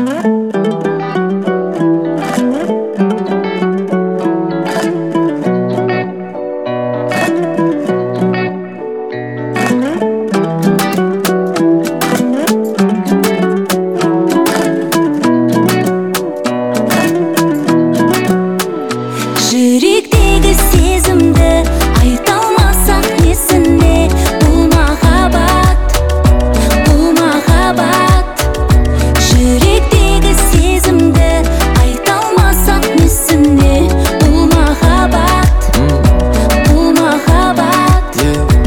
Жүректегі сезімді айта алмасақ несіне? Бұл махаббат, бұл махаббат. Жүректегі сезімді айта алмасақ несіне? Бұл махаббат, бұл махаббат.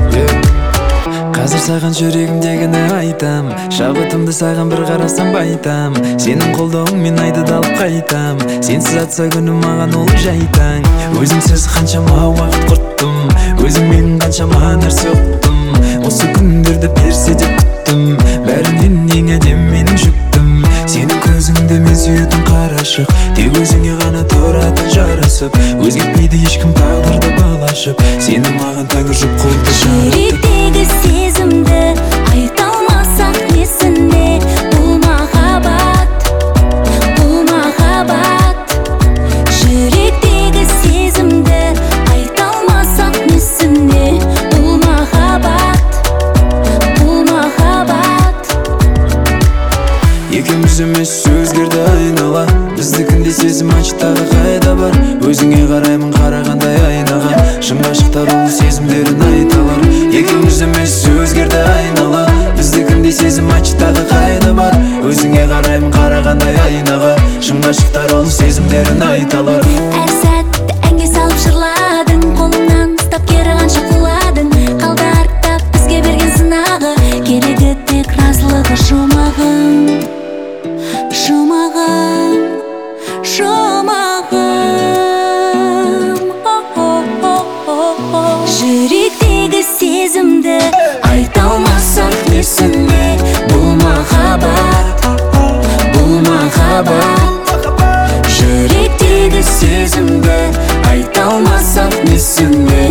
Қазір саған жүрегімдегіні айтам, шабытымды саған бір қарасам байтам. Сенің қолдауыңмен айды алып қайтам. Сенсіз атса күнім маған ол жайтаң. Өзіңсіз қаншама уақыт құрттым, өзіңмен қаншама нәрсе ұқтым. Осы күндерді берсе деп күттім, бәрінен ең әдем менің жүктім. Сенің көзіңді мен сүйетін қарашық, тек өзіңе ғана тұрады жарасып. Өзгертпейді ешкім тағдырды балашып, сені маған тәңір жұп қолды жаратып. Жүректегі сезімді айта алмасақ несіне? Бұл махаббат, бұл махаббат. Жүректегі сезімді айта алмасақ несіне? Бұл махаббат, бұл махаббат. Екеуміз емес өзгерді айнала, біздікінде сезім ачтағы қайда бар? Өзіңе қараймын қарағандай айнаға, шын ғашықтар ол сезімдерін айталар. Екеуміз емес өзгерді айнала, біздікінде сезім ачтағы қайда бар? Өзіңе қараймын қарағандай айнаға, шын ғашықтар ол сезімдерін айталар. Әр сәтті әнге салып жырладың, қолыңнан ұстап кері қанша құладың. Қалды артта бізге берген сынағы, керегі тек разылығы жұмағың, жұмағың, жұмағың. Жүректегі сезімді айта алмасақ несіне? Бұл махаббат, бұл махаббат. Жүректегі сезімді айта алмасақ несіне?